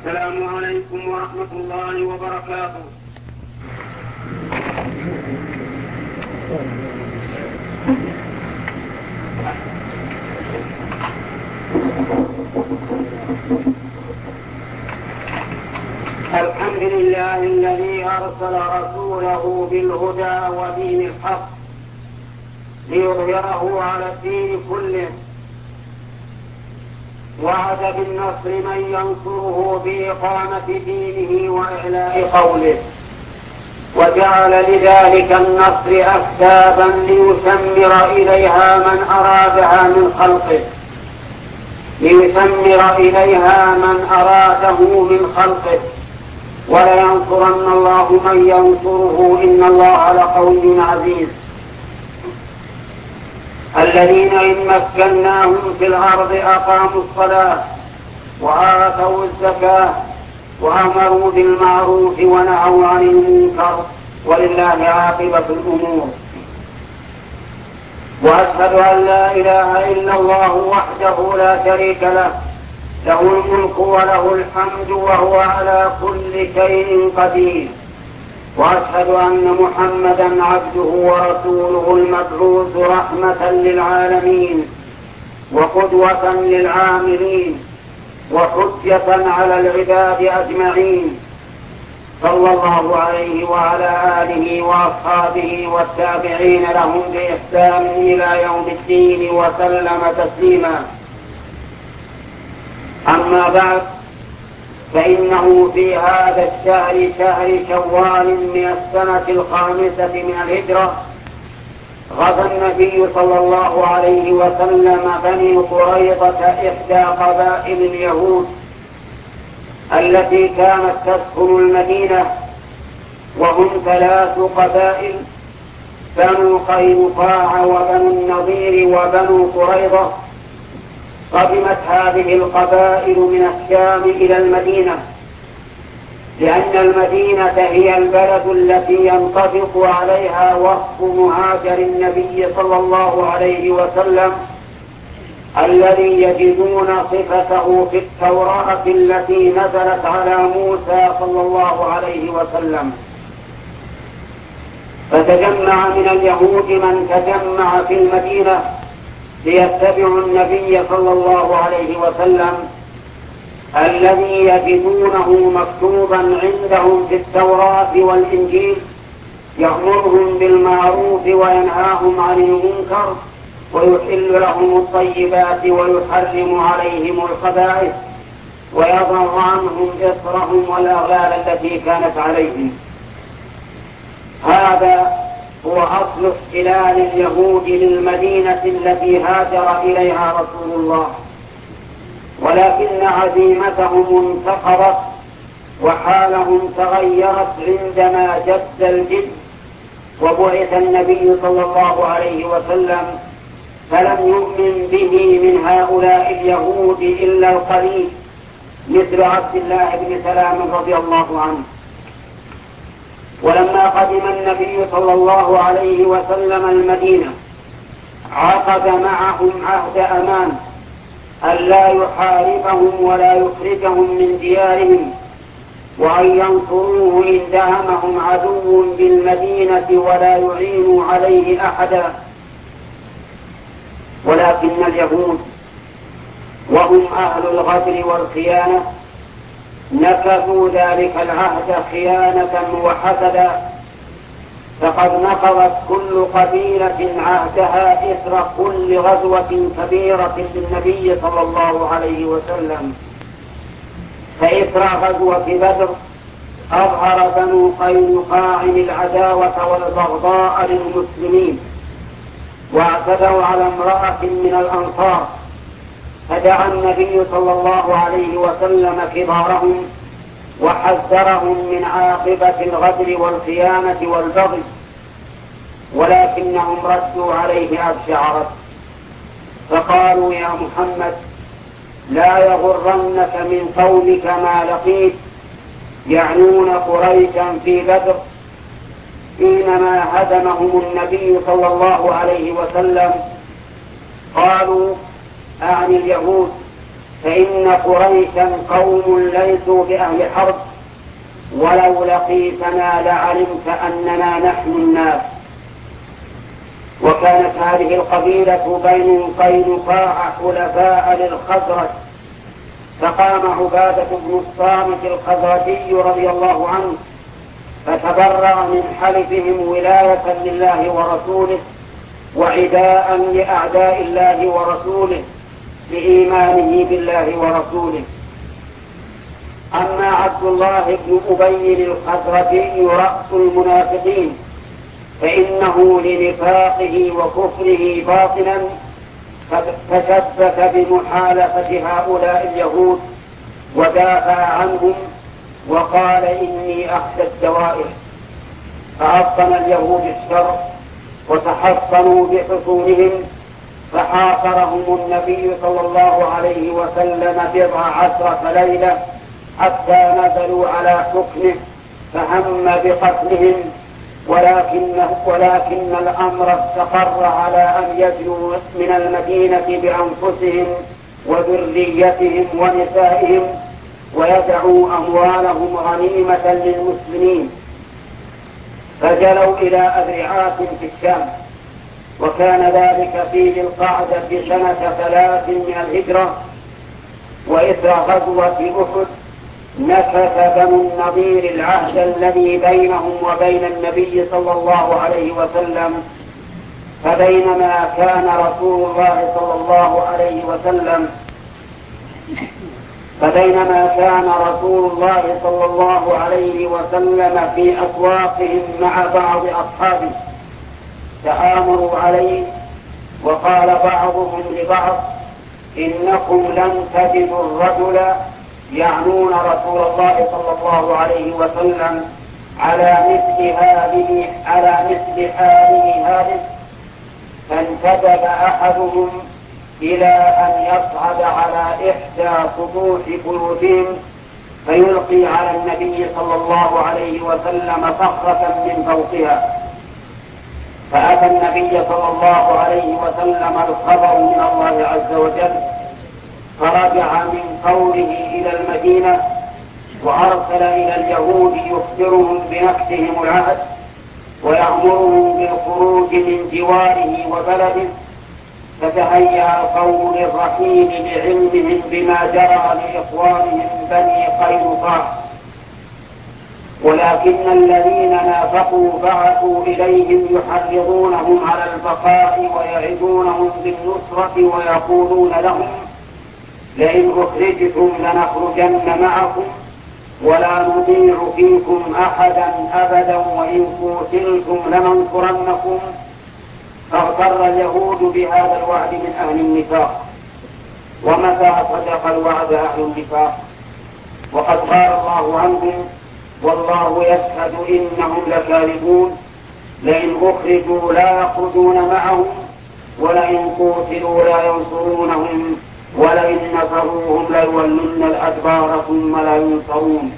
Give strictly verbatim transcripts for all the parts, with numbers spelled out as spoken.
السلام عليكم ورحمة الله وبركاته. الحمد لله الذي أرسل رسوله بالهدى ودين الحق ليظهره على الدين كله، وعد بالنصر من ينصره بإقامة دينه وإعلاء قوله، وجعل لذلك النصر أسبابا ليثمر إليها من أرادها من خلقه ليثمر إليها من أراده من خلقه ولينصرن الله من ينصره إن الله لقوي عزيز. الذين إن مكناهم في الأرض أقاموا الصلاة وآتوا الزكاة وأمروا بالمعروف ونهوا عن المنكر ولله عاقبة الأمور. وأشهد أن لا إله إلا الله وحده لا شريك له، له الملك وله الحمد وهو على كل شيء قدير. وأشهد أن محمدا عبده ورسوله المبعوث رحمة للعالمين وقدوة للعاملين وحجة على العباد أجمعين، صلى الله عليه وعلى آله وأصحابه والتابعين لهم بإحسان إلى يوم الدين وسلم تسليما. أما بعد، فإنه في هذا الشهر شهر شوال من السنة الخامسة من الهجرة غزا النبي صلى الله عليه وسلم بني قريظة إحدى قبائل اليهود التي كانت تسكن المدينة، وهم ثلاث قبائل: بنو قينقاع وبنو النضير وبنو قريظة. قدمت هذه القبائل من الشام إلى المدينة، لأن المدينة هي البلد التي ينطبق عليها وصف مهاجر النبي صلى الله عليه وسلم الذي يجدون صفته في التوراة التي نزلت على موسى صلى الله عليه وسلم. فتجمع من اليهود من تجمع في المدينة ليتبعوا النبي صلى الله عليه وسلم الذي يجدونه مكتوبا عندهم في التوراة والإنجيل، يأمرهم بالمعروف وينهاهم عن المنكر ويحل لهم الطيبات ويحرم عليهم الخبائث ويضع عنهم إصرهم والأغلال التي كانت عليهم. هذا هو أصل احتلال اليهود للمدينة التي هاجر إليها رسول الله، ولكن عزيمتهم انتقضت وحالهم تغيرت عندما جد الجد وبعث النبي صلى الله عليه وسلم، فلم يؤمن به من هؤلاء اليهود إلا القليل مثل عبد الله بن سلام رضي الله عنه. ولما قدم النبي صلى الله عليه وسلم المدينة عقد معهم عهد أمان ألا يحاربهم ولا يخرجهم من ديارهم، وأن ينصروه إن دهمهم عدو بالمدينة ولا يعينوا عليه أحدا. ولكن اليهود وهم أهل الغدر والخيانة نكثوا ذلك العهد خيانة وحسدا، فقد نقضت كل قبيلة عهدها إثر كل غزوة كبيرة للنبي صلى الله عليه وسلم. فإثر غزوة بدر أظهر بنو قينقاع العداوة والبغضاء للمسلمين، واعتدوا على امرأة من الأنصار، فدعا النبي صلى الله عليه وسلم كبارهم وحذرهم من عاقبة الغدر والخيانة والبغي، ولكنهم ردوا عليه أبشع رد، فقالوا: يا محمد، لا يغرنك من قومك ما لقيت، يعنون قريشا في بدر حينما هدمهم النبي صلى الله عليه وسلم. قالوا: أعني اليهود، فإن قريشا قوم ليسوا بأهل حرب، ولو لقيتنا لعلمت أننا نحن الناس. وكانت هذه القبيلة بين قينقاع حلفاء للخزرج، فقام عبادة بن الصامت الخزرجي رضي الله عنه فتبرأ من حلفهم ولاية لله ورسوله وعداء لأعداء الله ورسوله بإيمانه بالله ورسوله. أما عبد الله بن أبي الخزرجي رأس المنافقين فإنه لنفاقه وكفره باطنا تشبث بمحالفة هؤلاء اليهود ودافع عنهم وقال إني أخشى الدوائر. فأبطن اليهود الشر وتحصنوا بحصونهم، فحاصرهم النبي صلى الله عليه وسلم بضع عشرة ليلة حتى نزلوا على حكمه فهم بقتلهم، ولكن, ولكن الأمر استقر على أن يجلوا من المدينة بأنفسهم وذريتهم ونسائهم ويدعوا أموالهم غنيمة للمسلمين، فجلوا إلى أذرعات في الشام. وكان ذلك في ذي القعدة سنة ثلاث من الهجرة. وإثر غزوة أحد نكث بنو النضير العهد الذي بينهم وبين النبي صلى الله عليه وسلم، فبينما كان رسول الله صلى الله عليه وسلم فبينما كان رسول الله صلى الله عليه وسلم في أسواقهم مع بعض أصحابه تآمروا عليه، وقال بعضهم لبعض إنكم لن تجدوا الرجل، يعنون رسول الله صلى الله عليه وسلم، على مثل هذه على مثل حاله هذه. فانتدب أحدهم إلى أن يصعد على إحدى سطوح بيوتهم فيلقي على النبي صلى الله عليه وسلم صخرة من فوقها. فأتى النبي صلى الله عليه وسلم الخبر من الله عز وجل، فرجع من قوله إلى المدينة وأرسل إلى اليهود يخبرهم بنكثهم العهد ويأمرهم بالخروج من جواره وبلده. فتهيأ القوم للرحيل لعلمهم بما جرى لإخوانهم بني قينقاع، ولكن الذين نافقوا بعثوا إليهم يحرضونهم على البقاء ويعدونهم بالنصرة ويقولون لهم لئن أخرجتم لنخرجن معكم ولا نطيع فيكم أحدا أبدا وإن قتلتم لننصرنكم. فاغتر اليهود بهذا الوعد من أهل النفاق. ومتى صدق الوعد أهل النفاق؟ وقد قال الله عنهم والله يشهد إنهم لكاذبون لئن أخرجوا لا يخرجون معهم ولئن قتلوا لا ينصرونهم ولئن نصروهم ليولن الأدبار ثم لا ينصرون.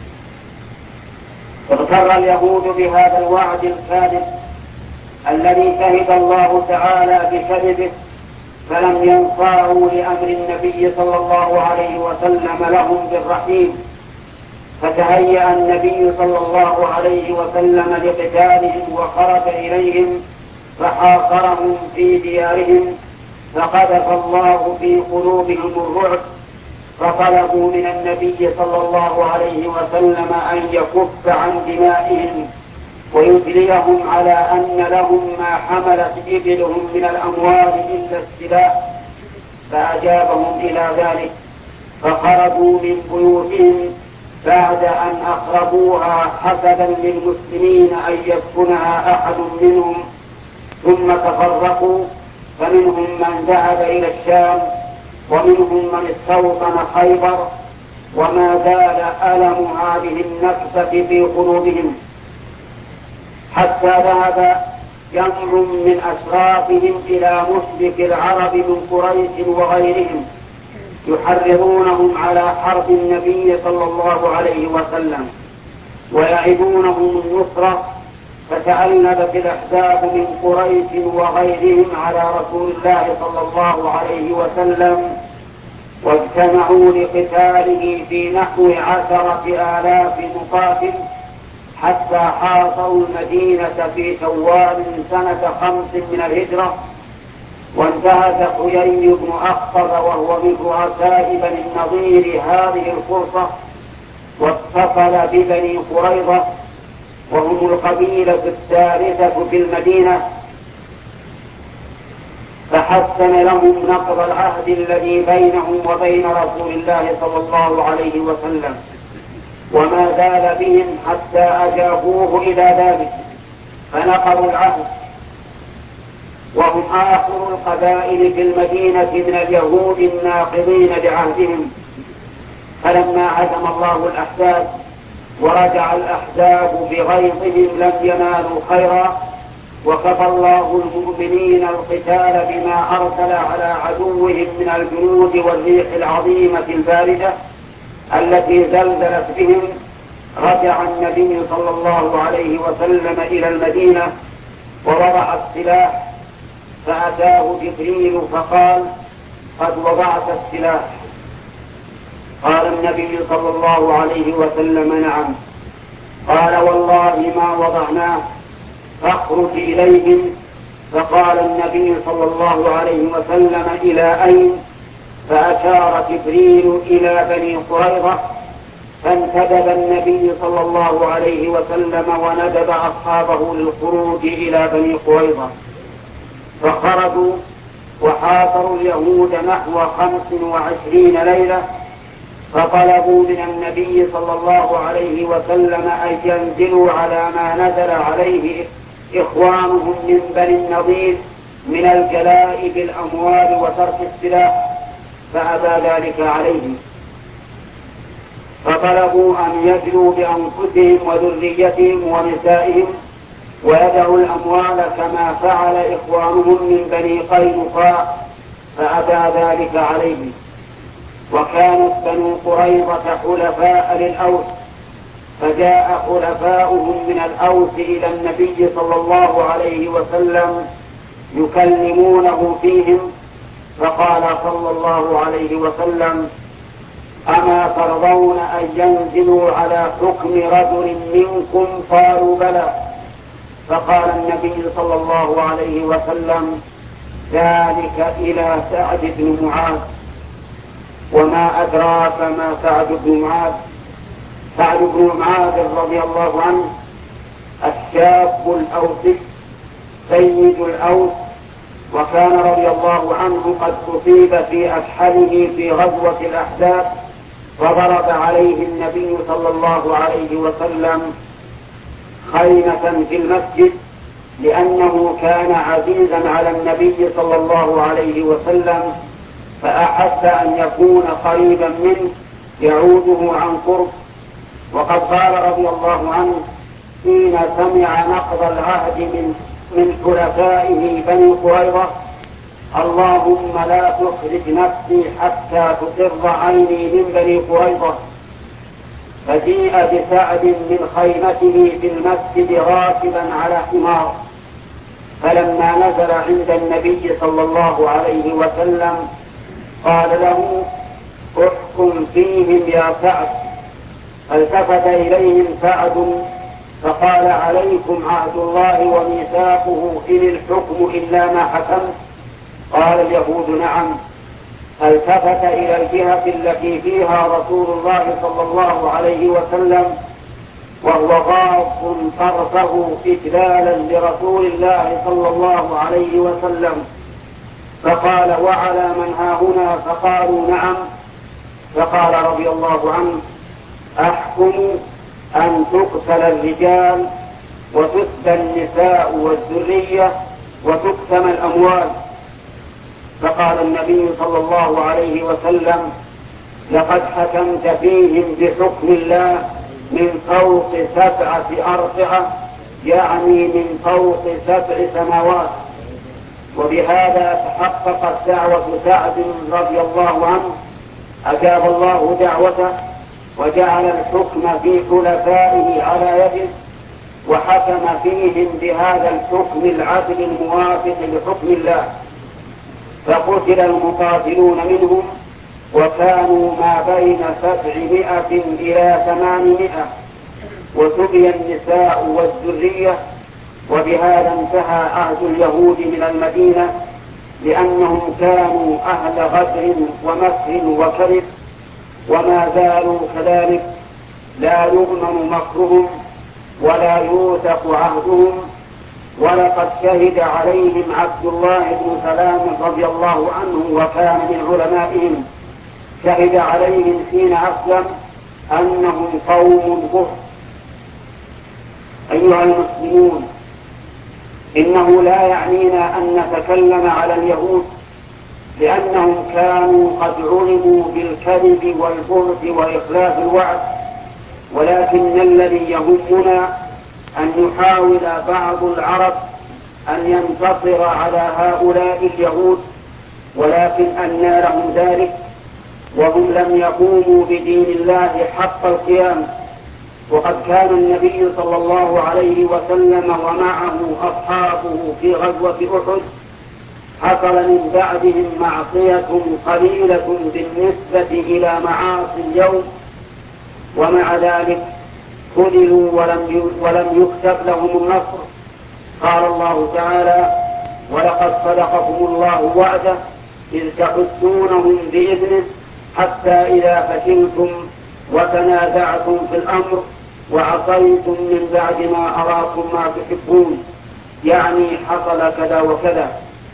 اغتر اليهود بهذا الوعد الكاذب الذي شهد الله تعالى بكذبه، فلم ينصاعوا لأمر النبي صلى الله عليه وسلم لهم بالرحيم. فتهيأ النبي صلى الله عليه وسلم لقتالهم وخرج إليهم فحاصرهم في ديارهم، فقذف الله في قلوبهم الرعب، فطلبوا من النبي صلى الله عليه وسلم أن يكف عن دمائهم ويدليهم على أن لهم ما حملت إبلهم من الأموال إلا السلاح. فأجابهم إلى ذلك، فخرجوا من بيوتهم بعد أن أخربوها حسدا للمسلمين أن يسكنها أحد منهم، ثم تفرقوا، فمنهم من ذهب إلى الشام ومنهم من استوطن خيبر، وما زال ألم هذه النكسة في قلوبهم حتى ذهب جمع من أشرافهم إلى مشرك العرب من قريش وغيرهم يحرضونهم على حرب النبي صلى الله عليه وسلم ويعدونهم النصرة. فتألبت الأحزاب من قريش وغيرهم على رسول الله صلى الله عليه وسلم واجتمعوا لقتاله في نحو عشرة آلاف مقاتل حتى حاصروا المدينة في شوال سنة خمس من الهجرة. وانتهز حيي بن أخطب وهو من رؤساء بني النضير هذه الفرصة واتصل ببني قريظة وهم القبيلة الثالثة في المدينة، فحسن لهم نقض العهد الذي بينهم وبين رسول الله صلى الله عليه وسلم، وما زال بهم حتى أجابوه إلى ذلك فنقضوا العهد، وهم آخر القبائل في المدينة من اليهود الناقضين لعهدهم. فلما عزم الله الأحزاب ورجع الأحزاب بغيظهم لم ينالوا خيرا، وكفى الله المؤمنين القتال بما أرسل على عدوهم من الجنود والريح العظيمة الباردة التي زلزلت بهم. رجع النبي صلى الله عليه وسلم إلى المدينة ووضع السلاح، فأتاه جبريل فقال: قد وضعت السلاح؟ قال النبي صلى الله عليه وسلم: نعم. قال: والله ما وضعناه، فاخرج إليهم. فقال النبي صلى الله عليه وسلم: إلى أين؟ فأشار جبريل إلى بني قريظة، فانتدب النبي صلى الله عليه وسلم وندب أصحابه للخروج إلى بني قريظة، فخرجوا وحاصروا اليهود نحو خمس وعشرين ليلة، فطلبوا من النبي صلى الله عليه وسلم أن ينزلوا على ما نزل عليه إخوانهم من بني النضير من الجلاء بالأموال وترك السلاح، فأبى ذلك عليهم، فطلبوا أن يجلوا بأنفسهم وذريتهم ونسائهم ويدعوا الأموال كما فعل إخوانهم من بني قينقاع، فأبى ذلك عليهم. وكانت بنو قريظة حلفاء للأوس، فجاء خلفاؤهم من الأوس إلى النبي صلى الله عليه وسلم يكلمونه فيهم، فقال صلى الله عليه وسلم: أما ترضون أن ينزلوا على حكم رجل منكم؟ قالوا: بلى. فقال النبي صلى الله عليه وسلم: ذلك إلى سعد بن معاذ. وما أدراك ما سعد بن معاذ؟ سعد بن معاذ رضي الله عنه الشاب الأوسي سيد الأوس، وكان رضي الله عنه قد أصيب في أكحله في غزوة الأحزاب، فضرب عليه النبي صلى الله عليه وسلم خيمة في المسجد، لأنه كان عزيزا على النبي صلى الله عليه وسلم، فأحب أن يكون قريبا منه يعوده عن قرب. وقد قال رضي الله عنه حين سمع نقض العهد من من حلفائه بني قريظة: اللهم لا تخرج نفسي حتى تقر عيني من بني قريظة. فجيء بسعد من خيمته في المسجد راكبا على حمار، فلما نزل عند النبي صلى الله عليه وسلم قال له: احكم فيهم يا سعد. فالتفت إليهم سعد فقال: عليكم عهد الله وميثاقه إن الحكم إلا ما حكمت؟ قال اليهود: نعم. فالتفت إلى الجهة التي فيها رسول الله صلى الله عليه وسلم وهو غاض طرفه إجلالا لرسول الله صلى الله عليه وسلم، فقال: وعلى من هاهنا؟ فقالوا: نعم. فقال رضي الله عنه: أحكم أن تقتل الرجال وتسبى النساء والذرية وتقسم الأموال. فقال النبي صلى الله عليه وسلم: لقد حكمت فيهم بحكم الله من فوق سبعة أرضعة، يعني من فوق سبع سماوات. وبهذا تحققت دعوة سعد رضي الله عنه، أجاب الله دعوته وجعل الحكم في خلفائه على يده، وحكم فيهم بهذا الحكم العدل الموافق لحكم الله، فقتل المقاتلون منهم وكانوا ما بين سبعمائة إلى ثمانمائة، وسبي النساء والذرية. وبهذا انتهى عهد اليهود من المدينة، لأنهم كانوا أهل غدر ومكر وكذب، وما زالوا كذلك، لا يؤمن مكرهم ولا يوثق عهدهم. ولقد شهد عليهم عبد الله بن سلام رضي الله عنه وكان من علمائهم، شهد عليهم حين أسلم أنهم قوم كفر. أيها المسلمون، إنه لا يعنينا أن نتكلم على اليهود، لأنهم كانوا قد علموا بالكذب والبهت وإخلاف الوعد، ولكن الذي يهمنا أن يحاول بعض العرب أن ينتصر على هؤلاء اليهود، ولكن أنى لهم ذلك وهم لم يقوموا بدين الله حق القيام. وقد كان النبي صلى الله عليه وسلم ومعه أصحابه في غزوة أحد حصل من بعدهم معصية قليلة بالنسبة إلى معاصي اليوم، ومع ذلك خذلوا ولم ولم يكتب لهم النصر. قال الله تعالى: ولقد صدقكم الله وعده إذ تحسونهم بإذنه حتى إذا فشلتم وتنازعتم في الأمر وعصيتم من بعد ما أراكم ما تحبون، يعني حصل كذا وكذا.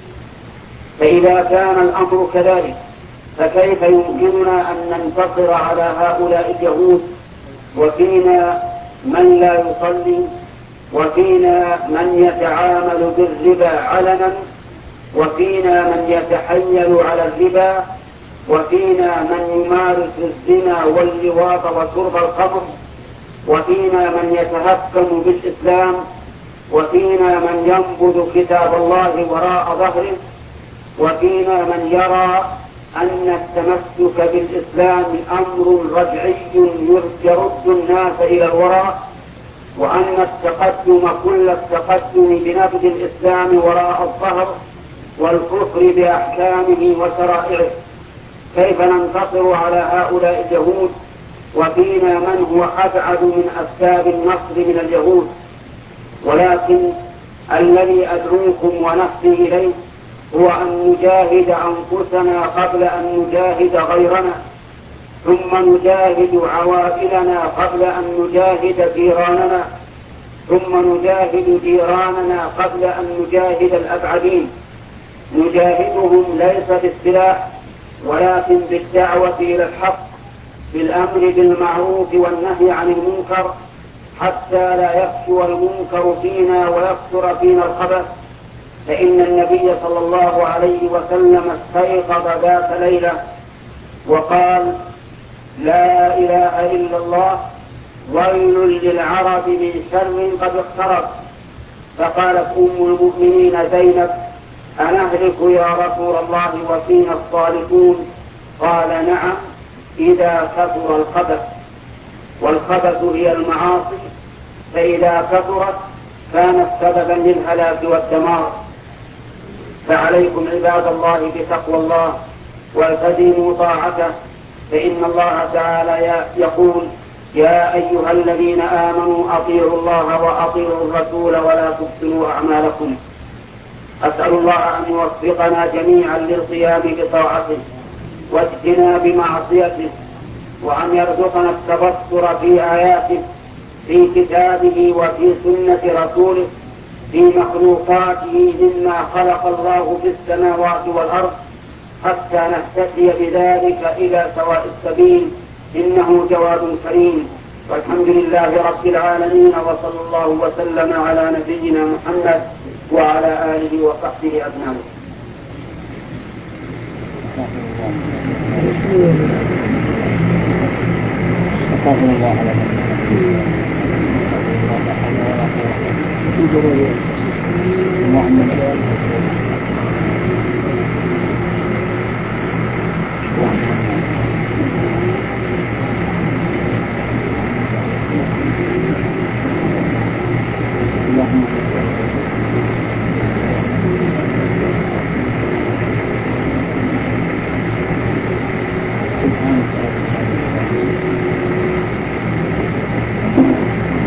فإذا كان الأمر كذلك فكيف يمكننا أن ننتصر على هؤلاء اليهود وفينا من لا يصلي، وفينا من يتعامل بالربا علنا، وفينا من يتحيل على الربا، وفينا من يمارس الزنا واللواط وشرب الخمر، وفينا من يتهكم بالإسلام، وفينا من ينبذ كتاب الله وراء ظهره، وفينا من يرى أن التمسك بالإسلام أمر رجعي يرد الناس إلى الوراء، وأن التقدم كل التقدم بنبذ الإسلام وراء الظهر والكفر بأحكامه وشرائعه. كيف ننتصر على هؤلاء اليهود وفينا من هو أبعد من أسباب النصر من اليهود؟ ولكن الذي أدعوكم ونفسي إليه هو أن نجاهد أنفسنا قبل أن نجاهد غيرنا، ثم نجاهد عوائلنا قبل أن نجاهد جيراننا، ثم نجاهد جيراننا قبل أن نجاهد الأبعدين. نجاهدهم ليس بالسلاح ولكن بالدعوة إلى الحق، بالأمر بالمعروف والنهي عن المنكر، حتى لا يكثر المنكر فينا ويكثر فينا الخبث. فإن النبي صلى الله عليه وسلم استيقظ ذات ليلة وقال: لا إله إلا الله، ويل للعرب من شر قد اقترب. فقالت أم المؤمنين زينب: أنهلك يا رسول الله وفينا الصالحون؟ قال: نعم، إذا كثر الخبث. والخبث هي المعاصي، فإذا كثرت كانت سببا للهلاك والدمار. فعليكم عباد الله بتقوى الله والتزموا طاعته، فإن الله تعالى يقول: يا أيها الذين آمنوا أطيعوا الله وأطيعوا الرسول ولا تبطلوا أعمالكم. أسأل الله أن يوفقنا جميعا للقيام بطاعته واجتناب معصيته، وأن يرزقنا التبصر في آياته في كتابه وفي سنة رسوله في مخلوقاته مما خلق الله في السماوات والأرض، حتى نهتدي بذلك إلى سواء السبيل، إنه جواد كريم. والحمد لله رب العالمين، وصلى الله وسلم على نبينا محمد وعلى آله وصحبه أجمعين.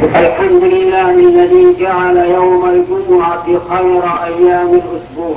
الحمد لله الذي جعل يوم الجمعة خير أيام الأسبوع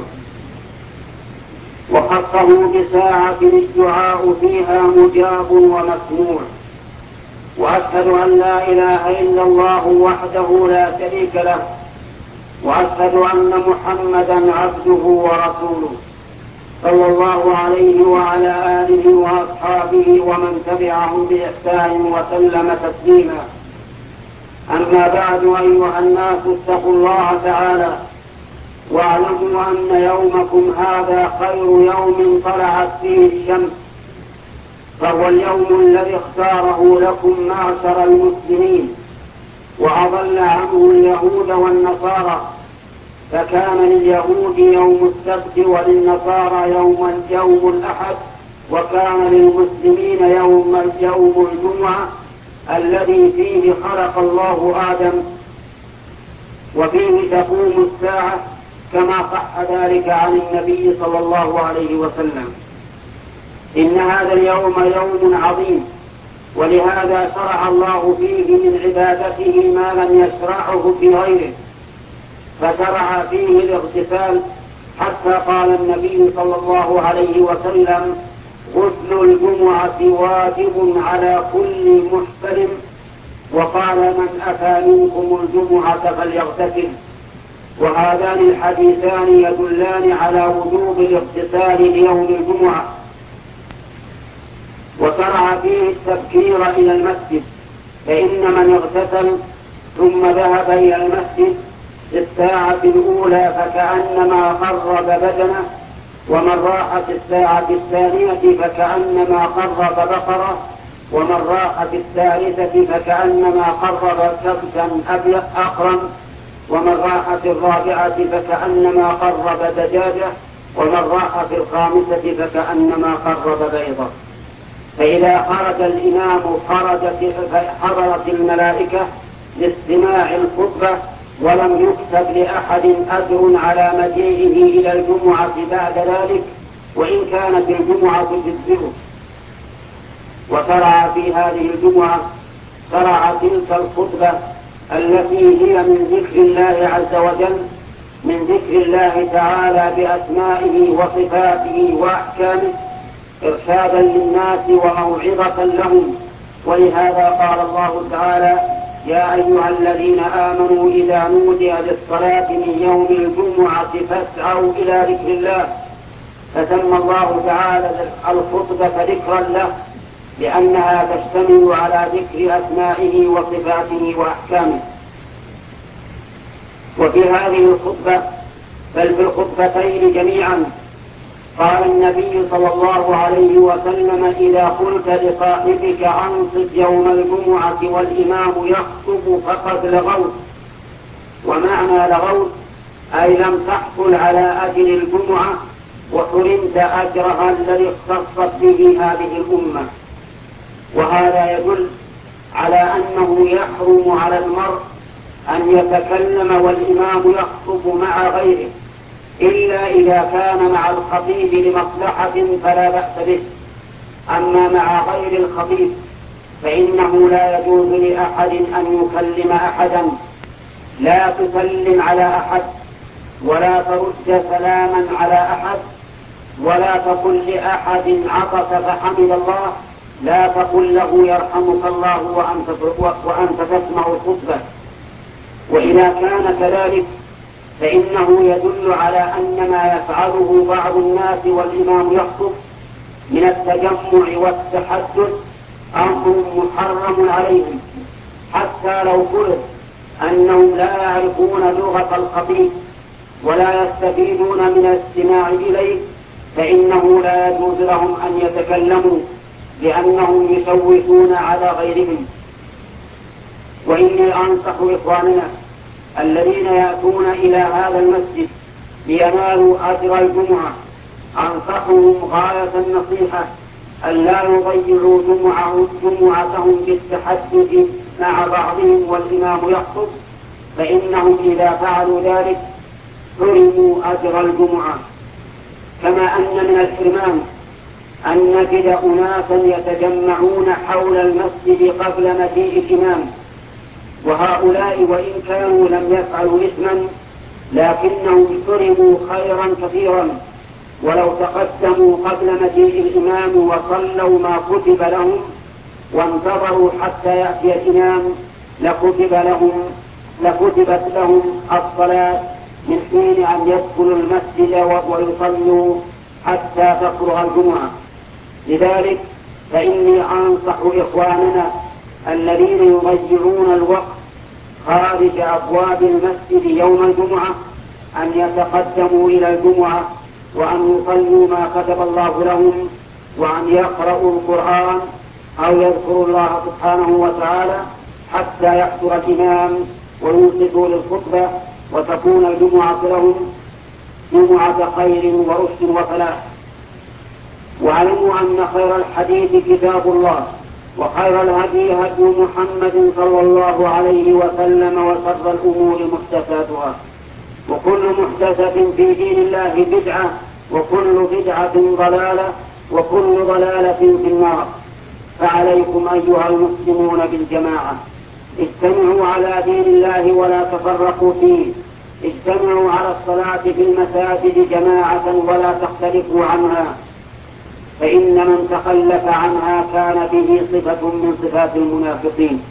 وخصه بساعة الدعاء فيها مجاب ومسموع، وأشهد أن لا إله إلا الله وحده لا شريك له، وأشهد أن محمدا عبده ورسوله صلى الله عليه وعلى آله وأصحابه ومن تبعهم بإحسان وسلم تسليما. أما بعد، أيها الناس اتقوا الله تعالى واعلموا أن يومكم هذا خير يوم طلعت فيه الشمس، فهو اليوم الذي اختاره لكم معشر المسلمين وأضل عنه اليهود والنصارى، فكان لليهود يوم السبت وللنصارى يوم يوم الأحد، وكان للمسلمين يوم يوم الجمعة الذي فيه خلق الله آدم وفيه تقوم الساعة، كما صح ذلك عن النبي صلى الله عليه وسلم. إن هذا اليوم يوم عظيم، ولهذا شرع الله فيه من عبادته ما لم يشرعه في غيره، فشرع فيه الاغتسال، حتى قال النبي صلى الله عليه وسلم: غسل الجمعة واجب على كل محتلم، وقال: من أتى منكم الجمعة فليغتسل. وهذان الحديثان يدلان على وجوب الاغتسال ليوم الجمعة. وشرع فيه التبكير إلى المسجد، فإن من اغتسل ثم ذهب إلى المسجد في الساعة الأولى فكأنما قرب بدنه، ومن راح في الساعة الثانية فكأنما قرب بقرة، ومن راح في الثالثة فكأنما قرب كبشا أبيض أقرن، ومن راح في الرابعة فكأنما قرب دجاجة، ومن راح في الخامسة فكأنما قرب بيضة. فإذا خرج الإمام حضرت الملائكة لاستماع الخطبة، ولم يكتب لأحد أجر على مجيئه إلى الجمعة بعد ذلك، وإن كانت الجمعة تجزئه. وشرع في هذه الجمعة شرع تلك الخطبة التي هي من ذكر الله عز وجل، من ذكر الله تعالى بأسمائه وصفاته وأحكامه، إرشادا للناس وموعظة لهم. ولهذا قال الله تعالى: يا أيها الذين آمنوا إذا نودي للصلاة من يوم الجمعة فاسعوا إلى ذكر الله. فسمى الله تعالى الخطبة ذكرا له، لأنها تشتمل على ذكر أسمائه وصفاته وأحكامه. وفي هذه الخطبة بل في الخطبتين جميعا قال النبي صلى الله عليه وسلم: إذا قلت لصاحبك أنصت يوم الجمعة والإمام يخطب فقد لغوت. ومعنى لغوت أي لم تحصل على أجر الجمعة وحرمت أجرها الذي اختصت به هذه الأمة. وهذا يدل على أنه يحرم على المرء أن يتكلم والإمام يخطب مع غيره، إلا إذا كان مع الخطيب لمصلحة فلا بأس به. أما مع غير الخطيب فإنه لا يجوز لأحد أن يكلم أحدا، لا تسلم على أحد، ولا ترد سلاما على أحد، ولا تقل لأحد عطس فحمد الله، لا تقل له يرحمك الله وأنت, وأنت تسمع الخطبة. وإذا كان كذلك فإنه يدل على أن ما يفعله بعض الناس والإمام يخطب من التجمع والتحدث أمر محرم عليهم، حتى لو فرض أنهم لا يعرفون لغة الخطيب ولا يستفيدون من الاستماع إليه، فإنه لا يجوز لهم أن يتكلموا، لأنهم يشوشون على غيرهم. وإني أنصح إخواننا الذين يأتون إلى هذا المسجد لينالوا أجر الجمعة، أنصحهم غاية النصيحة أن لا يضيعوا جمعتهم بالتحدث مع بعضهم والإمام يخطب، فإنهم إذا فعلوا ذلك حرموا أجر الجمعة. كما أن من الحرمان أن نجد أناسا يتجمعون حول المسجد قبل مجيء الإمام، وهؤلاء وإن كانوا لم يفعلوا إثما لكنهم شربوا خيرا كثيرا، ولو تقدموا قبل مجيء الإمام وصلوا ما كتب لهم وانتظروا حتى يأتي الإمام لكتب لهم لكتبت لهم الصلاة من حين أن يدخلوا المسجد ويصلوا حتى تفرغ الجمعة. لذلك فإني أنصح إخواننا الذين يضيعون الوقت خارج أبواب المسجد يوم الجمعة أن يتقدموا إلى الجمعة وأن يصلوا ما كتب الله لهم، وأن يقرأوا القرآن أو يذكروا الله سبحانه وتعالى حتى يحضر الإمام وينصتوا للخطبة، وتكون الجمعة لهم جمعة خير ورشد وفلاح. واعلموا أن خير الحديث كتاب الله، وخير الهدي هدي محمد صلى الله عليه وسلم، وشر الأمور محدثاتها، وكل محدثة في دين الله بدعة، وكل بدعة ضلالة، وكل ضلالة في النار. فعليكم أيها المسلمون بالجماعة، اجتمعوا على دين الله ولا تفرقوا فيه، اجتمعوا على الصلاة في المساجد جماعة ولا تختلفوا عنها، فإن من تخلف عنها كان به صفة من صفات المنافقين.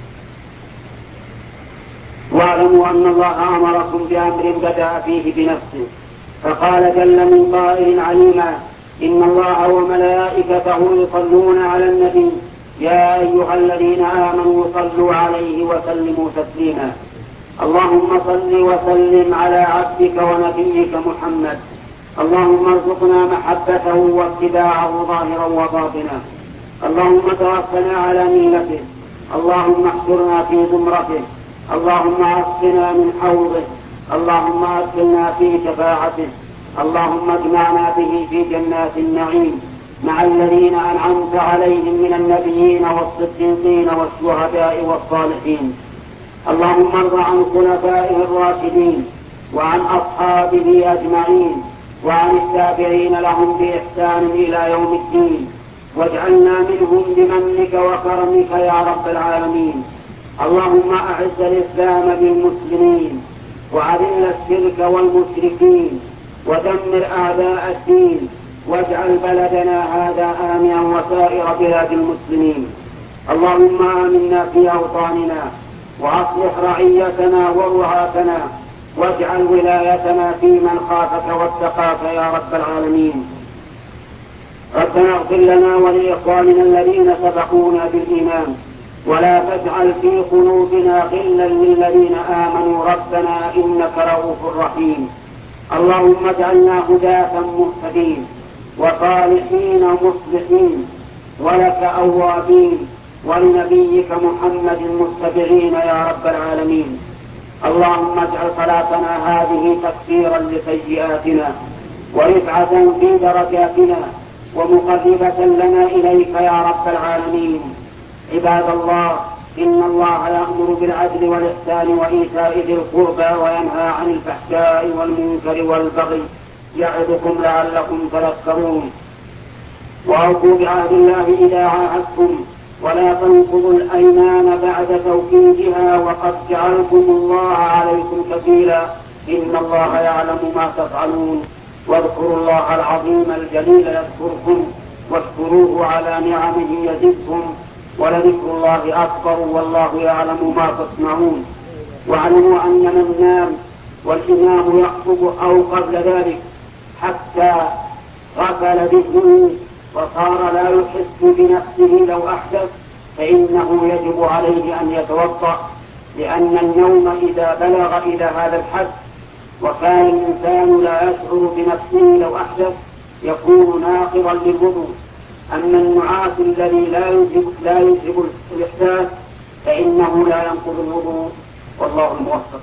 واعلموا أن الله أمركم بأمر بدأ فيه بنفسه، فقال جل من قائل عليما: إن الله وملائكته يصلون على النبي يا أيها الذين آمنوا صلوا عليه وسلموا تسليما. اللهم صل وسلم على عبدك ونبيك محمد، اللهم ارزقنا محبته واتباعه ظاهرا وباطنا، اللهم توفنا على ميلته، اللهم احشرنا في زمرته، اللهم اسقنا من حوضه، اللهم ادخلنا في شفاعته، اللهم اجمعنا به في جنات النعيم مع الذين أنعمت عليهم من النبيين والصديقين والشهداء والصالحين. اللهم ارض عن خلفائه الراشدين وعن أصحابه أجمعين وعن التابعين لهم بإحسان إلى يوم الدين، واجعلنا منهم بمنك وكرمك يا رب العالمين. اللهم أعز الإسلام بالمسلمين، وأذل الشرك والمشركين، ودمر أعداء الدين، واجعل بلدنا هذا آمنا وسائر بلاد المسلمين. اللهم آمنا في أوطاننا، وأصلح رعيتنا ورعاتنا، واجعل ولايتنا في من خافك واتقاك يا رب العالمين. ربنا اغفر لنا ولإخواننا الذين سبقونا بالإيمان، ولا تجعل في قلوبنا غلا للذين آمنوا ربنا إنك رؤوف رحيم. اللهم اجعلنا هداة مهتدين وصالحين مصلحين، ولك أوابين، ولنبيك محمد متبعين يا رب العالمين. اللهم اجعل صلاتنا هذه تكفيرا لسيئاتنا ورفعة في درجاتنا ومقربة لنا إليك يا رب العالمين. عباد الله، إن الله يأمر بالعدل والإحسان وإيتاء ذي القربى وينهى عن الفحشاء والمنكر والبغي يعظكم لعلكم تذكرون. وأوفوا بعهد الله إذا عاهدتم، ولا تنقضوا الأيمان بعد توكيدها وقد جعلكم الله عليكم كفيلا، إن الله يعلم ما تفعلون. واذكروا الله العظيم الجليل يذكركم، واشكروه على نعمه يزدكم، ولذكر الله أكبر والله يعلم ما تصنعون. واعلموا أن من نام والإمام يخطب أو قبل ذلك حتى غفل ذهنه وصار لا يحس بنفسه لو أحدث، فإنه يجب عليه أن يتوضأ، لأن النوم إذا بلغ إلى هذا الحد وكان الإنسان لا يشعر بنفسه لو أحدث يكون ناقضا للوضوء. أما النعاس الذي لا يجب لا يجب الإحساس فإنه لا ينقض الوضوء، والله الموفق.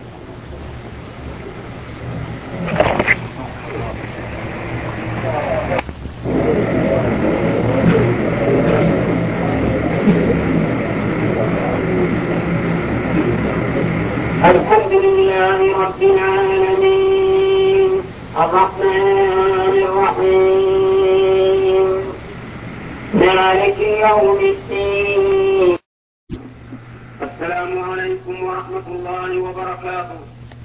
الحمد لله رب العالمين الرحمن الرحيم مالك يوم الدين. السلام عليكم ورحمة الله وبركاته.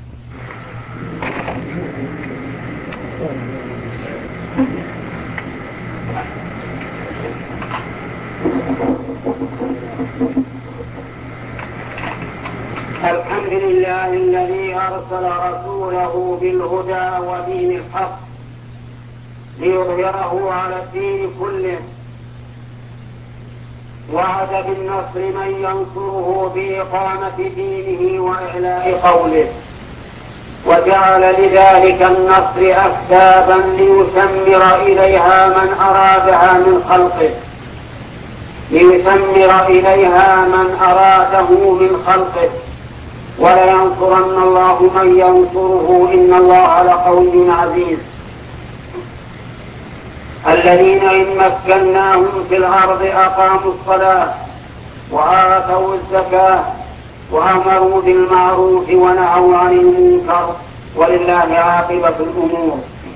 الحمد لله الذي أرسل رسوله بالهدى ودين الحق ليظهره على الدين كله، وعد بالنصر من ينصره بإقامة دينه وإعلاء قوله، وجعل لذلك النصر أسبابا ليثمر إليها من أرادها من خلقه ليثمر إليها من أراده من خلقه ولينصرن الله من ينصره إن الله لقوي عزيز. الذين إن مكناهم في الأرض أقاموا الصلاة وآتوا الزكاة وأمروا بالمعروف ونهوا عن المنكر ولله عاقبة الأمور.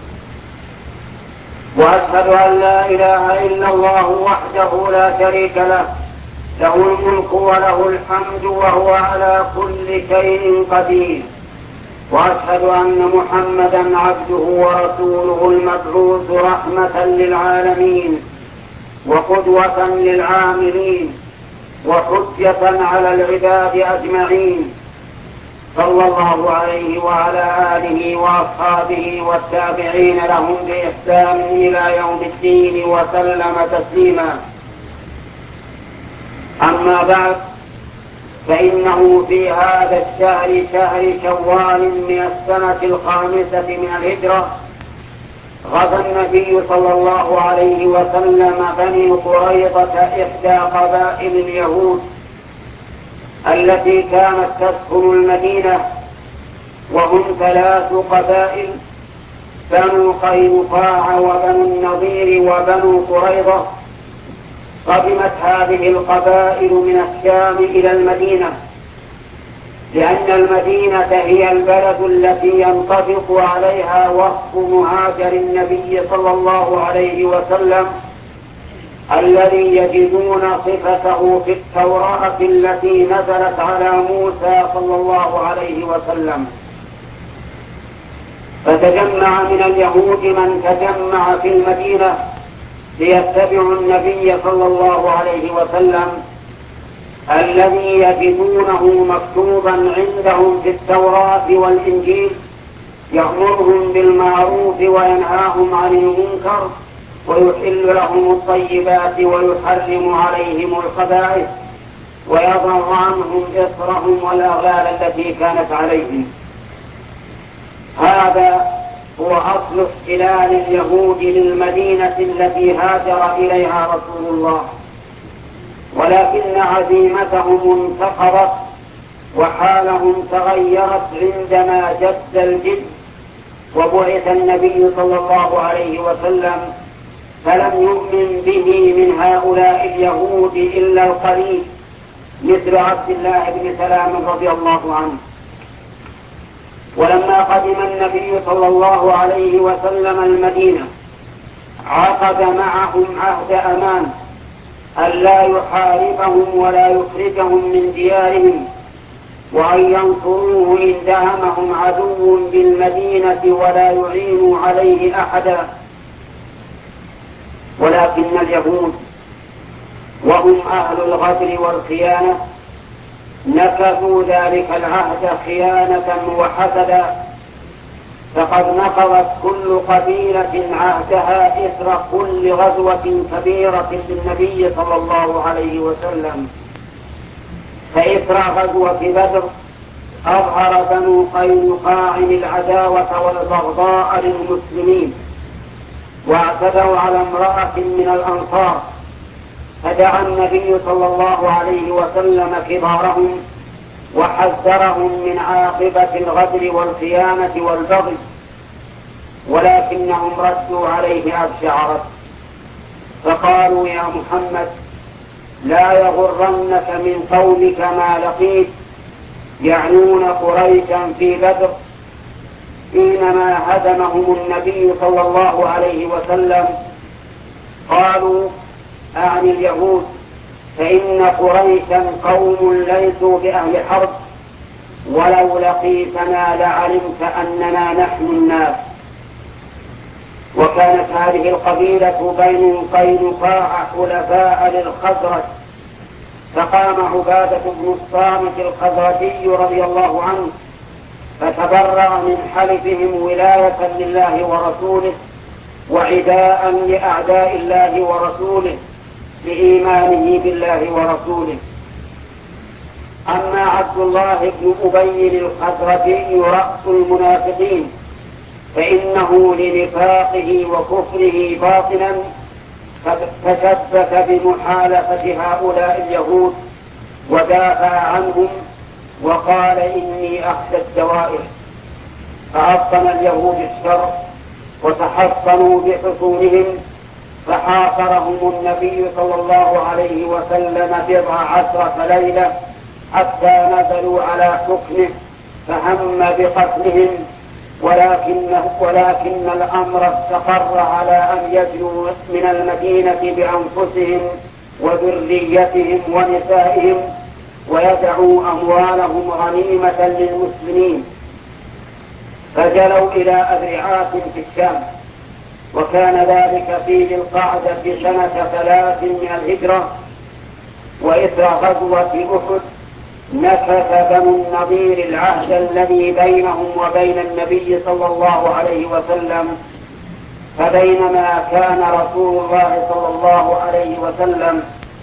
وأشهد أن لا إله إلا الله وحده لا شريك له، له الملك وله الحمد وهو على كل شيء قدير. وأشهد أن محمدا عبده ورسوله المبعوث رحمة للعالمين وقدوة للعاملين وحجة على العباد أجمعين، صلى الله عليه وعلى آله وأصحابه والتابعين لهم بإحسان إلى يوم الدين وسلم تسليما. أما بعد، فإنه في هذا الشهر شهر شوال من السنة الخامسة من الهجرة غزا النبي صلى الله عليه وسلم بني قريظة إحدى قبائل اليهود التي كانت تسكن المدينة، وهم ثلاث قبائل: بنو قينقاع وبنو النضير وبنو قريظة. قدمت هذه القبائل من الشام إلى المدينة، لأن المدينة هي البلد التي ينطبق عليها وصف مهاجر النبي صلى الله عليه وسلم الذي يجدون صفته في التوراة التي نزلت على موسى صلى الله عليه وسلم. فتجمع من اليهود من تجمع في المدينة ليتبعوا النبي صلى الله عليه وسلم الذي يجدونه مكتوبا عندهم في التوراة والإنجيل، يأمرهم بالمعروف وينهاهم عن المنكر ويحل لهم الطيبات ويحرم عليهم الخبائث ويضع عنهم إصرهم والأغلال التي كانت عليهم. هذا هو أصل احتلال اليهود للمدينة التي هاجر إليها رسول الله، ولكن عزيمتهم انتقضت وحالهم تغيرت عندما جد الجد وبعث النبي صلى الله عليه وسلم، فلم يؤمن به من هؤلاء اليهود إلا القليل مثل عبد الله بن سلام رضي الله عنه. ولما قدم النبي صلى الله عليه وسلم المدينة عقد معهم عهد أمان ألا يحاربهم ولا يخرجهم من ديارهم، وأن ينصروه إن دهمهم عدو بالمدينة ولا يعينوا عليه أحدا. ولكن اليهود وهم أهل الغدر والخيانة نكثوا ذلك العهد خيانة وحسدا، فقد نقضت كل قبيلة عهدها إثر كل غزوة كبيرة للنبي صلى الله عليه وسلم. فإثر غزوة بدر أظهر بنو قينقاع العداوة والبغضاء للمسلمين، واعتدوا على امرأة من الأنصار، فدعا النبي صلى الله عليه وسلم كبارهم وحذرهم من عاقبة الغدر والخيانة والبغي، ولكنهم ردوا عليه أبشع رد، فقالوا: يا محمد، لا يغرنك من قومك ما لقيت، يعنون قريشا في بدر حينما هزمهم النبي صلى الله عليه وسلم. قالوا: أعني اليهود، فإن قريشا قوم ليسوا بأهل حرب، ولو لقيتنا لعلمت أننا نحن الناس. وكانت هذه القبيلة بين قينقاع حلفاء للخزرج، فقام عبادة بن الصامت الخزرجي رضي الله عنه فتبرأ من حلفهم ولاية لله ورسوله وعداء لأعداء الله ورسوله بإيمانه بالله ورسوله. أما عبد الله بن أبي الخزرجي رأس المنافقين فإنه لنفاقه وكفره باطنا تشبث بمحالفة هؤلاء اليهود ودافع عنهم وقال إني أخشى الدوائر. فأبطن اليهود الشر وتحصنوا بحصونهم، فحاصرهم النبي صلى الله عليه وسلم بضع عشرة ليلة حتى نزلوا على حكمه فهم بقتلهم، ولكن, ولكن الأمر استقر على أن يجلوا من المدينة بأنفسهم وذريتهم ونسائهم ويدعوا أموالهم غنيمة للمسلمين، فجلوا إلى أذرعات في الشام. وكان ذلك في ذي القعدة في سنة ثلاث من الهجرة. وإثر غزوة أحد نكث بنو النضير العهد الذي بينهم وبين النبي صلى الله عليه وسلم، فبينما كان رسول الله صلى الله عليه وسلم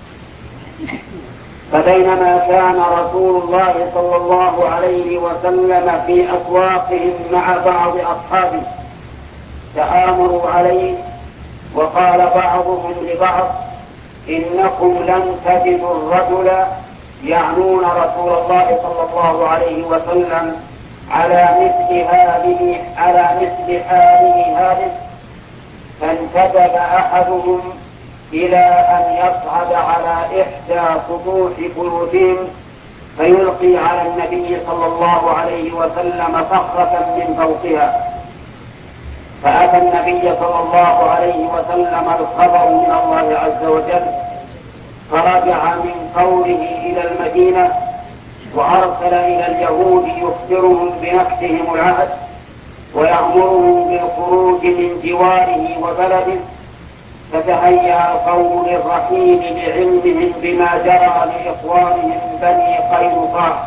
فبينما كان رسول الله صلى الله عليه وسلم في أسواقهم مع بعض أصحابه تآمروا عليه، وقال بعضهم لبعض إنكم لن تجدوا الرجل، يعنون رسول الله صلى الله عليه وسلم، على مثل هذه على مثل هذه هذه فانتدب أحدهم إلى أن يصعد على إحدى سطوح بيوتهم فيلقي على النبي صلى الله عليه وسلم صخرة من فوقها. فأتى النبي صلى الله عليه وسلم الخبر من الله عز وجل، فرجع من قوله إلى المدينة وأرسل إلى اليهود يخبرهم بنكثهم العهد ويأمرهم بالخروج من جواره وبلده. فتهيأ القوم للرحيل لعلمهم بما جرى لإخوانهم بني قينقاع،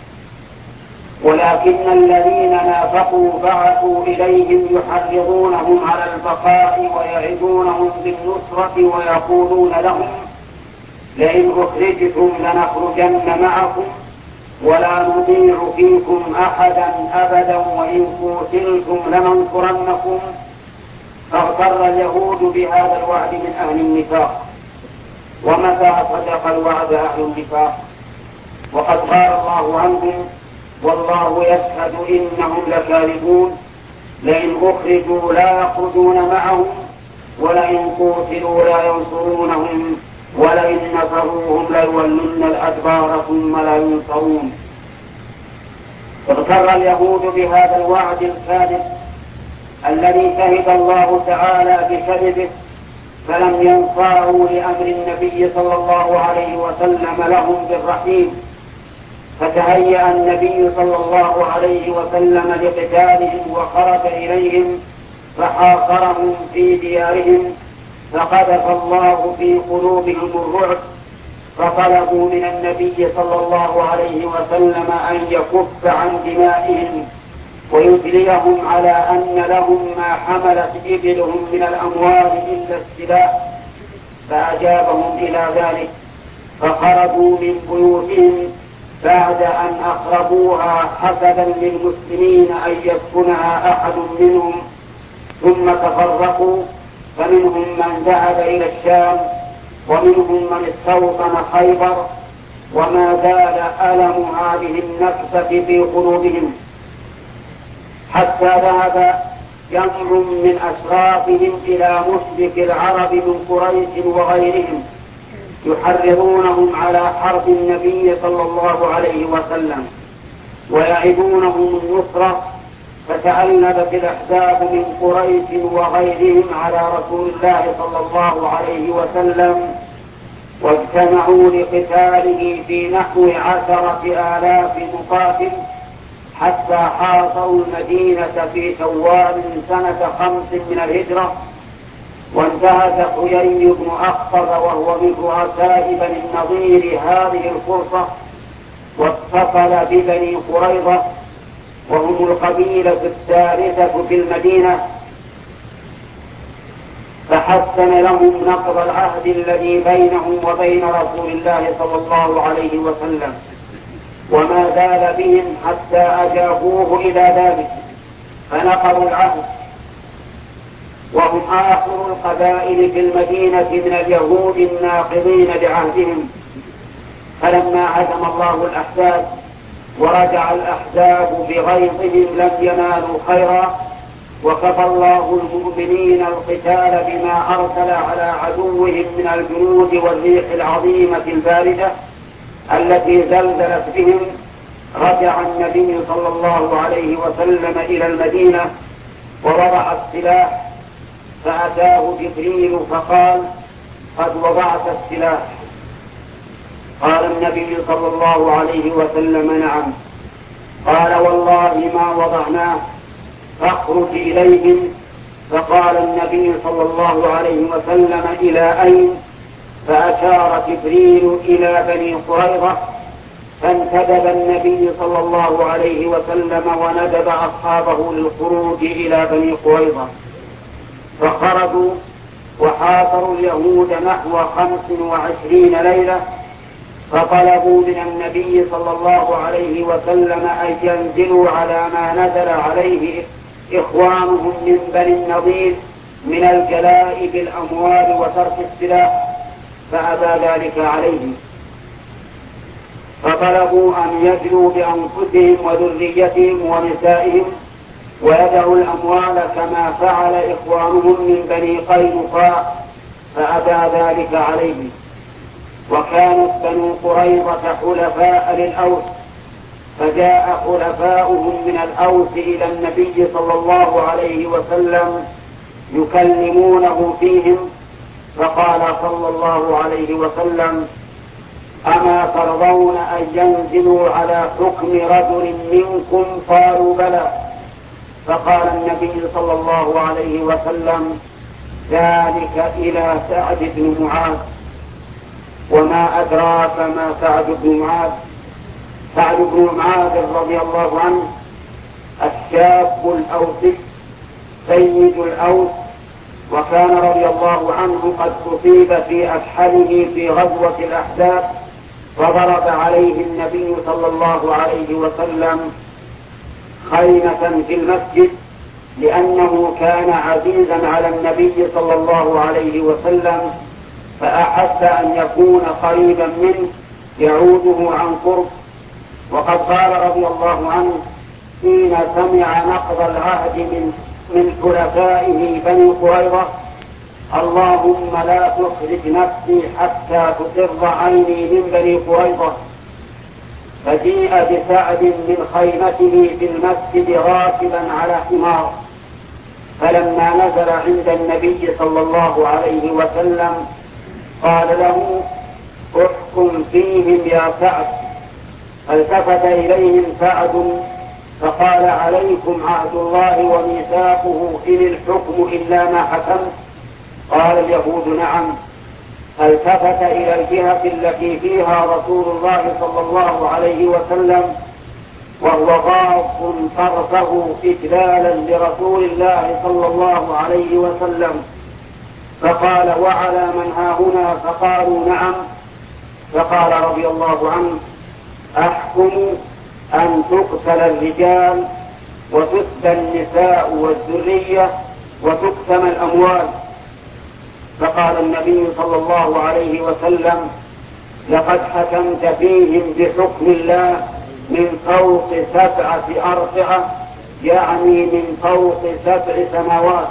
ولكن الذين نافقوا بعثوا إليهم يحرضونهم على البقاء ويعدونهم بالنصرة ويقولون لهم لئن أخرجتم لنخرجن معكم ولا نطيع فيكم أحدا أبدا وإن قتلتم لننصرنكم. فاغتر اليهود بهذا الوعد من أهل النفاق. ومتى صدق الوعد أهل النفاق؟ وقد قال الله عنهم والله يشهد إنهم لكاذبون، لئن أخرجوا لا يخرجون معهم ولئن قتلوا لا ينصرونهم ولئن نصروهم ليولن الأدبار ثم لا ينصرون. اغتر اليهود بهذا الوعد الكاذب الذي شهد الله تعالى بكذبه، فلم ينصاعوا لأمر النبي صلى الله عليه وسلم لهم بالرحيم. فتهيأ النبي صلى الله عليه وسلم لقتالهم وخرج إليهم فحاصرهم في ديارهم، فقذف الله في قلوبهم الرعب، فطلبوا من النبي صلى الله عليه وسلم أن يكف عن دمائهم ويدليهم على أن لهم ما حملت إبلهم من الأموال إلا السلاح، فأجابهم إلى ذلك، فخرجوا من بيوتهم بعد أن أخربوها حسدا للمسلمين أن يسكنها أحد منهم، ثم تفرقوا، فمنهم من ذهب إلى الشام ومنهم من استوطن خيبر، وما زال ألم هذه النكسة في قلوبهم حتى ذهب جمع من أشرافهم إلى مشرك العرب من قريش وغيرهم يحرضونهم على حرب النبي صلى الله عليه وسلم ويعدونهم النصرة. فتألبت الأحزاب من قريش وغيرهم على رسول الله صلى الله عليه وسلم واجتمعوا لقتاله في نحو عشرة آلاف مقاتل حتى حاصروا المدينة في شوال سنة خمس من الهجرة. وانتهز حيي بن أخطب وهو من رؤساء بني النضير هذه الفرصة واتصل ببني قريظة وهم القبيلة الثالثة في المدينة، فحسن لهم نقض العهد الذي بينهم وبين رسول الله صلى الله عليه وسلم، وما زال بهم حتى أجابوه إلى ذلك فنقضوا العهد، وهم آخر القبائل في المدينة من اليهود الناقضين لعهدهم. فلما عزم الله الأحزاب ورجع الأحزاب بغيظهم لم ينالوا خيرا، وكفى الله المؤمنين القتال بما أرسل على عدوهم من الجنود والريح العظيمة الباردة التي زلزلت بهم. رجع النبي صلى الله عليه وسلم إلى المدينة ووضع السلاح، فأتاه جبريل فقال: قد وضعت السلاح؟ قال النبي صلى الله عليه وسلم: نعم. قال: والله ما وضعناه، فاخرج إليهم. فقال النبي صلى الله عليه وسلم: إلى أين؟ فأشار جبريل إلى بني قريظة، فانتدب النبي صلى الله عليه وسلم وندب أصحابه للخروج إلى بني قريظة، فخرجوا وحاصروا اليهود نحو خمس وعشرين ليلة، فطلبوا من النبي صلى الله عليه وسلم أن ينزلوا على ما نزل عليه إخوانهم من بني النضير من الجلاء بالأموال وترك السلاح، فأبى ذلك عليهم، فطلبوا أن يجلوا بأنفسهم وذريتهم ونسائهم ويدعوا الأموال كما فعل إخوانهم من بني قينقاع، فأبى ذلك عليهم. وكانت بنو قريظة حلفاء للأوس، فجاء خلفاؤهم من الأوس إلى النبي صلى الله عليه وسلم يكلمونه فيهم، فقال صلى الله عليه وسلم: أما ترضون أن ينزلوا على حكم رجل منكم؟ قالوا: بلى. فقال النبي صلى الله عليه وسلم: ذلك إلى سعد بن معاذ. وما أدراك ما سعد بن معاذ؟ سعد بن معاذ رضي الله عنه الشاب الأوسي سيد الأوس، وكان رضي الله عنه قد أصيب في أكحله في غزوة الأحزاب، فضرب عليه النبي صلى الله عليه وسلم خيمة في المسجد، لأنه كان عزيزا على النبي صلى الله عليه وسلم، فأحس أن يكون قريبا منه يعوده عن قرب. وقد قال رضي الله عنه حين سمع نقض العهد من من حلفائه بني قريظة: اللهم لا تخرج نفسي حتى تقر عيني من بني قريظة. فجيء بسعد من خيمته في المسجد راكبا على حمار، فلما نزل عند النبي صلى الله عليه وسلم قال له: احكم فيهم يا سعد. فالتفت إليهم سعد فقال: عليكم عهد الله وميثاقه إن الحكم إلا ما حكمت؟ قال اليهود: نعم. فالتفت إلى الجهة التي فيها رسول الله صلى الله عليه وسلم وهو غاض طرفه إجلالا لرسول الله صلى الله عليه وسلم، فقال: وعلى من هاهنا؟ فقالوا: نعم. فقال رضي الله عنه: أحكم أن تقتل الرجال وتسبى النساء والذرية وتقسم الأموال. فقال النبي صلى الله عليه وسلم: لقد حكمت فيهم بحكم الله من فوق سبعة أرقعة، يعني من فوق سبع سماوات.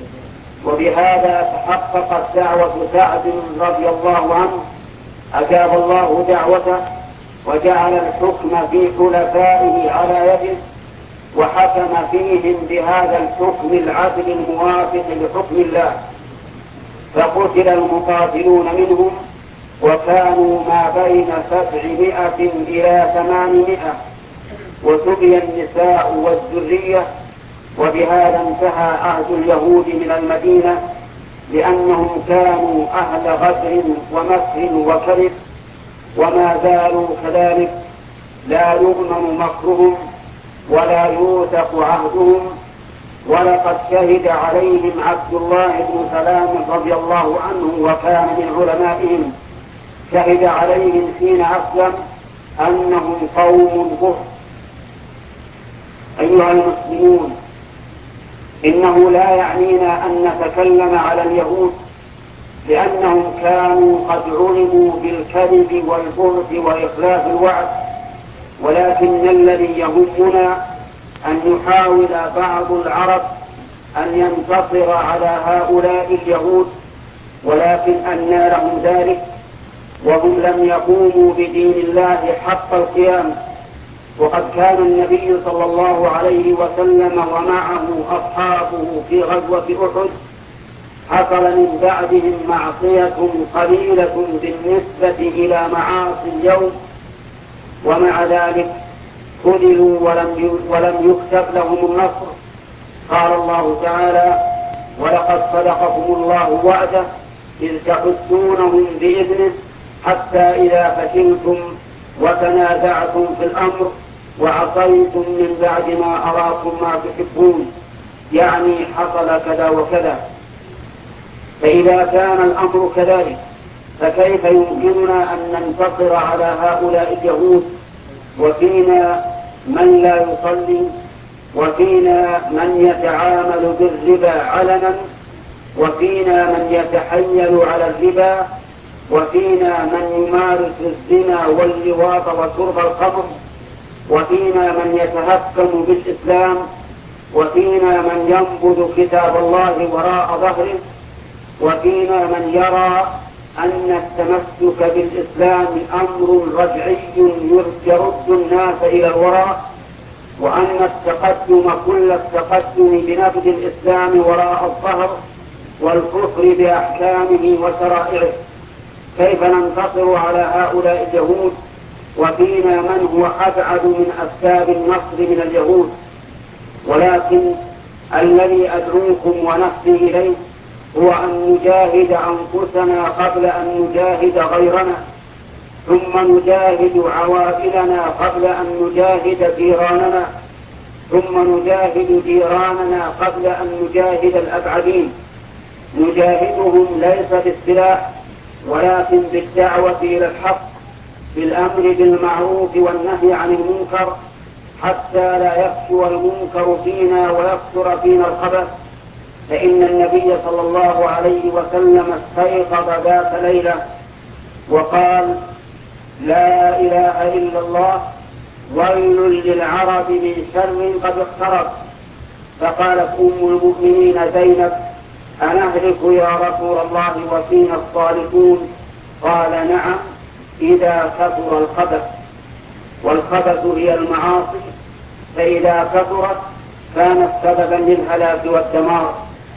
وبهذا تحققت دعوة سعد رضي الله عنه، أجاب الله دعوته وجعل الحكم في خلفائه على يده، وحكم فيهم بهذا الحكم العدل الموافق لحكم الله، فقتل المقاتلون منهم وكانوا ما بين سبعمائة إلى ثمانمائة، وسبي النساء والذرية. وبهذا انتهى عهد اليهود من المدينة، لأنهم كانوا أهل غدر ومكر وكذب، وما زالوا كذلك، لا يؤمن مكرهم ولا يوثق عهدهم. ولقد شهد عليهم عبد الله بن سلام رضي الله عنه وكان من علمائهم، شهد عليهم حين أسلم أنهم قوم بر. أيها المسلمون، إنه لا يعنينا أن نتكلم على اليهود، لأنهم كانوا قد علموا بالكذب والبهت وإخلاف الوعد، ولكن الذي يهمنا أن يحاول بعض العرب أن ينتصر على هؤلاء اليهود، ولكن أنى لهم ذلك وهم لم يقوموا بدين الله حق القيام. وقد كان النبي صلى الله عليه وسلم ومعه أصحابه في غزوة أحد حصل من بعدهم معصية قليلة بالنسبة إلى معاصي اليوم، ومع ذلك خذلوا ولم ولم يكتب لهم النصر. قال الله تعالى: ولقد صدقكم الله وعده إذ تحسونهم بإذنه حتى إذا فشلتم وتنازعتم في الأمر وعصيتم من بعد ما أراكم ما تحبون، يعني حصل كذا وكذا. فإذا كان الأمر كذلك فكيف يمكننا أن ننتصر على هؤلاء اليهود وفينا من لا يصلي، وفينا من يتعامل بالربا علنا، وفينا من يتحيل على الربا، وفينا من يمارس الزنا واللواط وشرب الخمر، وفينا من يتهكم بالإسلام، وفينا من ينبذ كتاب الله وراء ظهره، وفينا من يرى أن التمسك بالإسلام أمر رجعي يرد الناس إلى الوراء، وأن التقدم كل التقدم بنبذ الإسلام وراء الظهر والكفر بأحكامه وشرائعه. كيف ننتصر على هؤلاء اليهود وفينا من هو أبعد من أسباب النصر من اليهود؟ ولكن الذي أدعوكم ونفسي إليه هو أن نجاهد أنفسنا قبل أن نجاهد غيرنا، ثم نجاهد عوائلنا قبل أن نجاهد جيراننا، ثم نجاهد جيراننا قبل أن نجاهد الأبعدين. نجاهدهم ليس بالسلاح ولكن بالدعوة إلى الحق، بالأمر بالمعروف والنهي عن المنكر، حتى لا يفشو المنكر فينا ويكثر فينا الخبث. فإن النبي صلى الله عليه وسلم استيقظ ذات ليلة وقال: لا إله إلا الله، ويل للعرب من شر قد اقترب. فقالت أم المؤمنين زينب: أنهلك يا رسول الله وفينا الصالحون؟ قال: نعم، إذا كثر الخبث. والخبث هي المعاصي، فإذا كثرت كانت سببا للهلاك والدمار.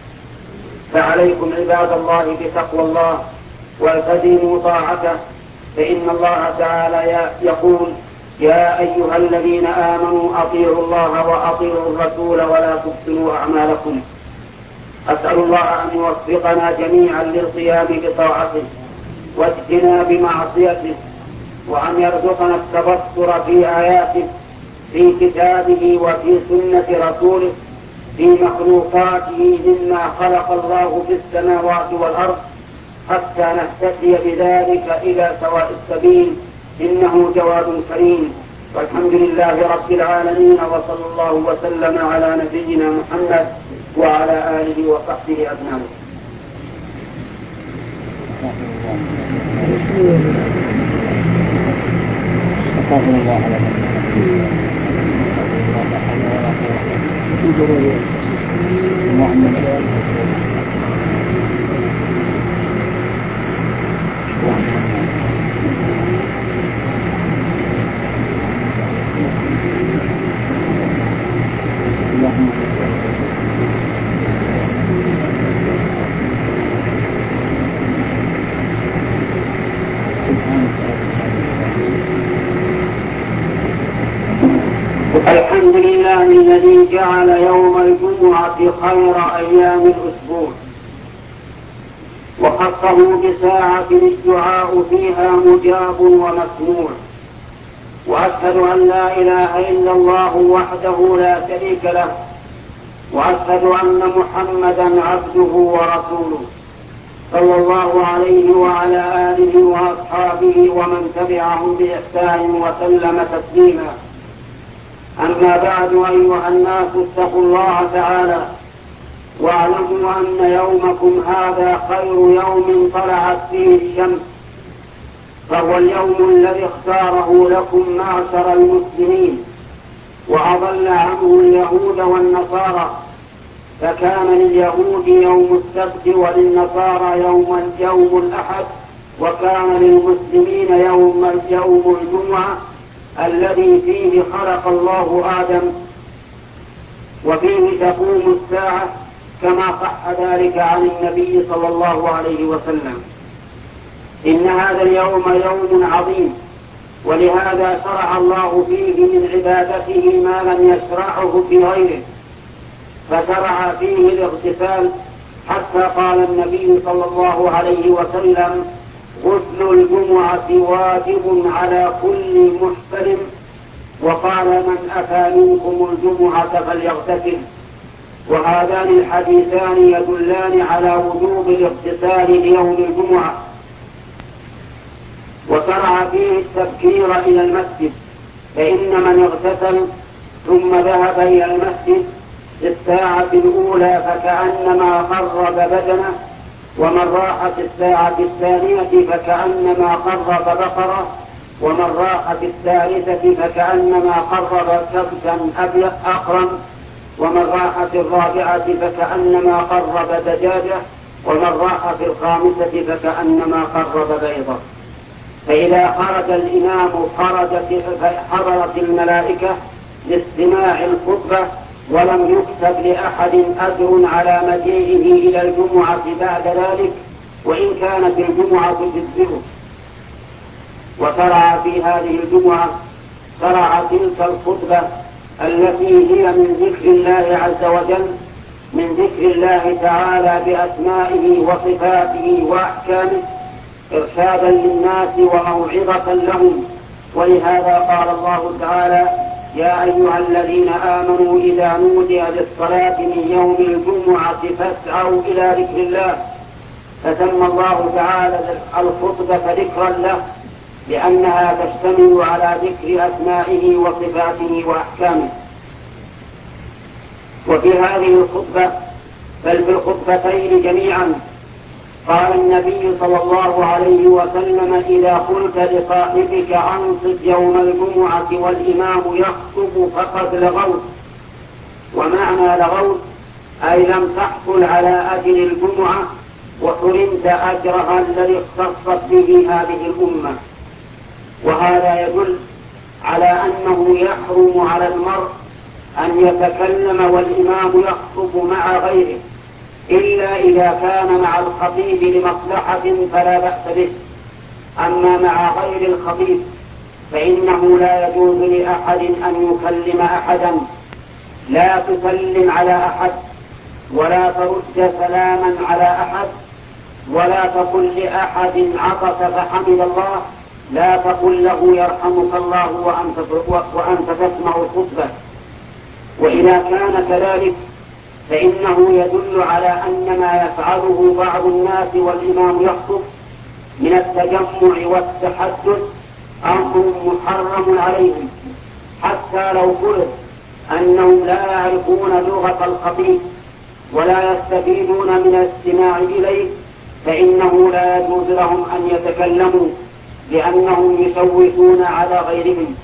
فعليكم عباد الله بتقوى الله والتزموا طاعته، فإن الله تعالى يقول: يا أيها الذين آمنوا أطيعوا الله وأطيعوا الرسول ولا تبطلوا أعمالكم. أسأل الله أن يوفقنا جميعا للقيام بطاعته واجتناب معصيته، وأن يرزقنا التبصر في آياته في كتابه وفي سنة رسوله في مخلوقاته مما خلق الله في السماوات والأرض، حتى نهتدي بذلك إلى سواء السبيل، إنه جواد كريم. والحمد لله رب العالمين، وصلى الله وسلم على نبينا محمد وعلى آله وصحبه أجمعين. الحمد لله الذي جعل يوم الجمعة خير أيام الأسبوع وخصه بساعة الدعاء فيها مجاب ومسموع، وأشهد أن لا إله إلا الله وحده لا شريك له، وأشهد أن محمدا عبده ورسوله صلى الله عليه وعلى آله وأصحابه ومن تبعهم بإحسان وسلم تسليما. أما بعد، أيها الناس اتقوا الله تعالى واعلموا أن يومكم هذا خير يوم طلعت فيه الشمس، فهو اليوم الذي اختاره لكم معشر المسلمين وأضل عنه اليهود والنصارى، فكان لليهود يوم السبت وللنصارى يوم يوم الأحد، وكان للمسلمين يوم يوم الجمعة الذي فيه خلق الله آدم وفيه تقوم الساعة، كما صح ذلك عن النبي صلى الله عليه وسلم. إن هذا اليوم يوم عظيم، ولهذا شرع الله فيه من عبادته ما لم يشرعه في غيره، فشرع فيه الاغتسال، حتى قال النبي صلى الله عليه وسلم: غسل الجمعة واجب على كل محتلم، وقال: من أتى منكم الجمعة فليغتسل. وهذان الحديثان يدلان على وجوب الاغتسال ليوم الجمعة. وشرع فيه التبكير إلى المسجد، فإن من اغتسل ثم ذهب إلى المسجد في الساعة الأولى فكأنما قرب بدنه، ومن راح في الساعة الثانية فكأنما قرب بقرة، ومن راح في الثالثة فكأنما قرب كبشا أبيض أقرن، ومن راح في الرابعة فكأنما قرب دجاجة، ومن راح في الخامسة فكأنما قرب بيضة. فإذا خرج الإمام حضرت الملائكة لاستماع الخطبة، ولم يكتب لأحد أجر على مجيئه إلى الجمعة بعد ذلك، وإن كانت الجمعة تجزئه. وشرع في هذه الجمعة شرع تلك الخطبة التي هي من ذكر الله عز وجل، من ذكر الله تعالى بأسمائه وصفاته وأحكامه، إرشادا للناس وموعظة لهم. ولهذا قال الله تعالى: يا أيها الذين آمنوا إذا نودي للصلاة من يوم الجمعة فاسعوا إلى ذكر الله. فسمى الله تعالى الخطبة ذكرا له، لأنها تشتمل على ذكر أسمائه وصفاته وأحكامه. وفي هذه الخطبة بل في الخطبتين جميعا قال النبي صلى الله عليه وسلم: إذا قلت لصاحبك أنصت يوم الجمعة والإمام يخطب فقد لغوت. ومعنى لغوت أي لم تحصل على أجر الجمعة وحرمت أجرها الذي اختصت به هذه الأمة. وهذا يدل على أنه يحرم على المرء أن يتكلم والإمام يخطب مع غيره، إلا إذا كان مع الخطيب لمصلحة فلا بأس به. أما مع غير الخطيب فإنه لا يجوز لأحد أن يكلم أحدا، لا تسلم على أحد، ولا ترد سلاما على أحد، ولا تقل لأحد عطس فحمد الله، لا تقل له يرحمك الله وأنت, وأنت تسمع الخطبة. وإذا كان كذلك فإنه يدل على أن ما يفعله بعض الناس والإمام يخطب من التجمع والتحدث أمر محرم عليهم، حتى لو فرض أنهم لا يعرفون لغة الخطيب ولا يستفيدون من الاستماع إليه، فإنه لا يجوز لهم أن يتكلموا، لأنهم يشوشون على غيرهم.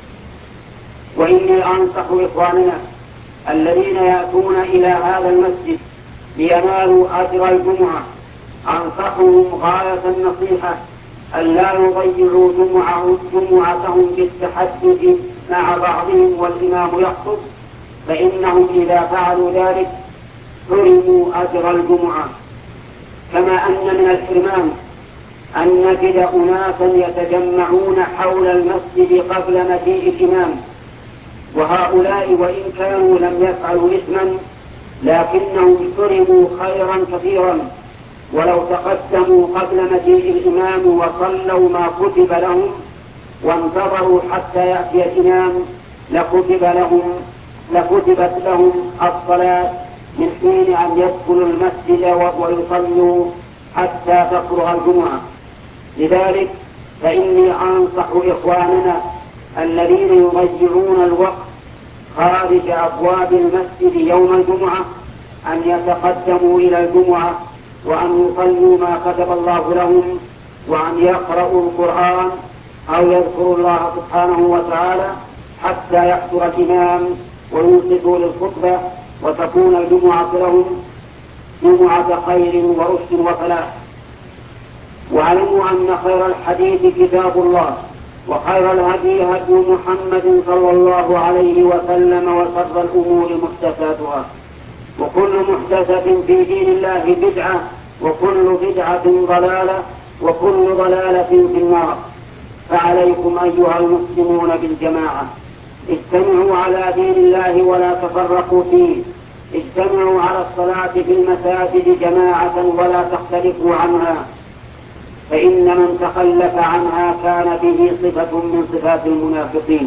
وإني أنصح إخواننا الذين يأتون إلى هذا المسجد لينالوا أجر الجمعة، أنصحهم غاية النصيحة أن لا يضيعوا جمعتهم بالتحدث مع بعضهم والإمام يخطب، فإنهم إذا فعلوا ذلك حرموا أجر الجمعة. كما أن من الحرمان أن نجد أناسا يتجمعون حول المسجد قبل مجيء الإمام، وهؤلاء وإن كانوا لم يفعلوا إثما لكنهم سرموا خيرا كثيرا، ولو تقدموا قبل مجيء الإمام وصلوا ما كتب لهم وانتظروا حتى يأتي الإمام لكتب لهم لكتبت لهم الصلاة من حين أن يدخلوا المسجد ويصلوا حتى تفرغ الجمعة. لذلك فإني أنصح إخواننا الذين يضيعون الوقت خارج أبواب المسجد يوم الجمعة أن يتقدموا إلى الجمعة وأن يصلوا ما كتب الله لهم، وأن يقرأوا القرآن أو يذكروا الله سبحانه وتعالى حتى يحضر الإمام وينصتوا للخطبة، وتكون الجمعة لهم جمعة خير ورشد وفلاح. واعلموا أن خير الحديث كتاب الله، وخير الهدي هدي محمد صلى الله عليه وسلم، وشر الأمور محدثاتها، وكل محدثة في دين الله بدعة، وكل بدعة ضلالة، وكل ضلالة في النار. فعليكم أيها المسلمون بالجماعة، اجتمعوا على دين الله ولا تفرقوا فيه، اجتمعوا على الصلاة في المساجد جماعة ولا تختلفوا عنها، فإن من تخلف عنها كان به صفة من صفات المنافقين.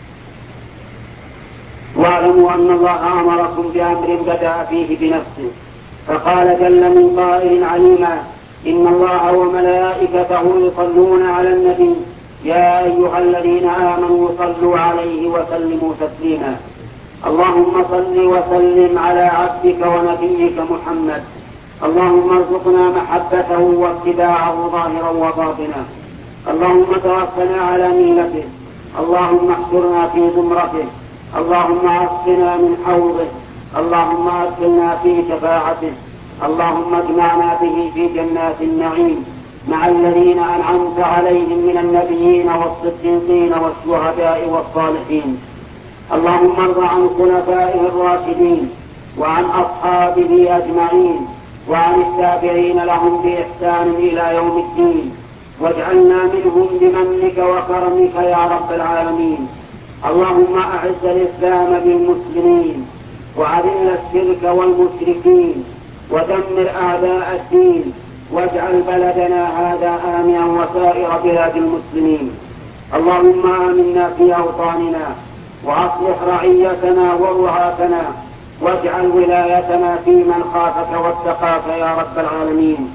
واعلموا أن الله أمركم بأمر بدأ فيه بنفسه، فقال جل من قائل عليما: إن الله وملائكته يصلون على النبي يا أيها الذين آمنوا صلوا عليه وسلموا تسليما. اللهم صل وسلم على عبدك ونبيك محمد، اللهم ارزقنا محبته واتباعه ظاهرا وباطنا، اللهم توفنا على ملته، اللهم احشرنا في زمرته، اللهم اسقنا من حوضه، اللهم ادخلنا في شفاعته، اللهم اجمعنا به في جنات النعيم مع الذين أنعمت عليهم من النبيين والصديقين والشهداء والصالحين. اللهم ارض عن خلفائه الراشدين وعن أصحابه أجمعين وعن التابعين لهم بإحسان إلى يوم الدين، واجعلنا منهم بمنك وكرمك يا رب العالمين. اللهم أعز الإسلام بالمسلمين، وأذل الشرك والمشركين، ودمر أعداء الدين، واجعل بلدنا هذا آمنا وسائر بلاد المسلمين. اللهم آمنا في أوطاننا، وأصلح رعيتنا ورعاتنا، واجعل ولايتنا في من خافك واتقاك يا رب العالمين.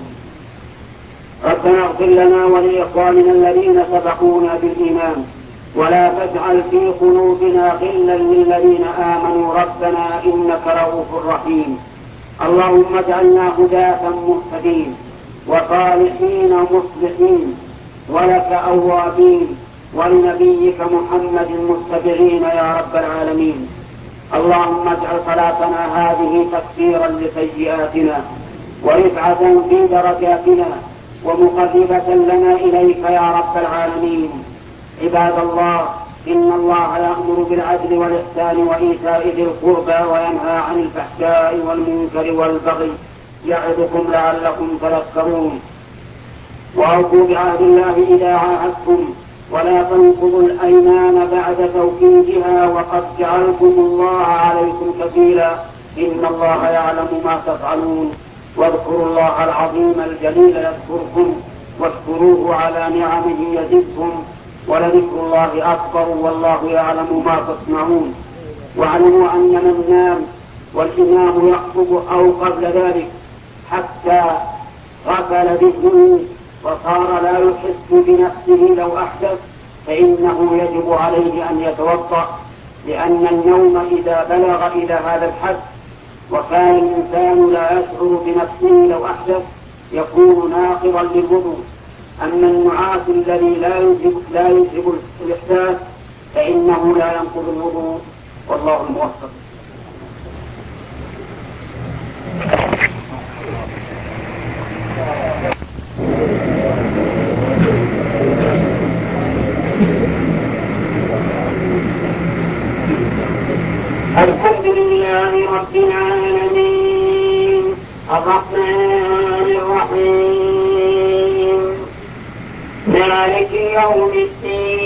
ربنا اغفر لنا ولإخواننا الذين سبقونا بالإيمان، ولا تجعل في قلوبنا غلا للذين آمنوا ربنا إنك رؤوف رحيم. اللهم اجعلنا هداة مهتدين وصالحين مصلحين، ولك أوابين، ولنبيك محمد متبعين يا رب العالمين. اللهم اجعل صلاتنا هذه تكفيرا لسيئاتنا ورفعة في درجاتنا ومقربة لنا إليك يا رب العالمين. عباد الله، إن الله يأمر بالعدل والإحسان وإيتاء ذي القربى وينهى عن الفحشاء والمنكر والبغي يعظكم لعلكم تذكرون. وأوفوا بعهد الله إذا عاهدتم، ولا تنقضوا الأيمان بعد توكيدها وقد جعلكم الله عليكم كفيلا، إن الله يعلم ما تفعلون. واذكروا الله العظيم الجليل يذكركم، واشكروه على نعمه يزدكم، ولذكر الله أكبر والله يعلم ما تصنعون. واعلموا أن من نام والإمام يخطب أو قبل ذلك حتى غفل ذهنه وصار لا يحس بنفسه لو أحدث، فإنه يجب عليه أن يتوضأ، لأن النوم إذا بلغ إلى هذا الحد وكان الإنسان لا يشعر بنفسه لو أحدث يكون ناقضا للوضوء. أما النعاس الذي لا يجب لا يجب الإحساس فإنه لا ينقض الوضوء، والله الموفق. الحمد لله رب العالمين، الرحمن الرحيم، مالك يوم الدين،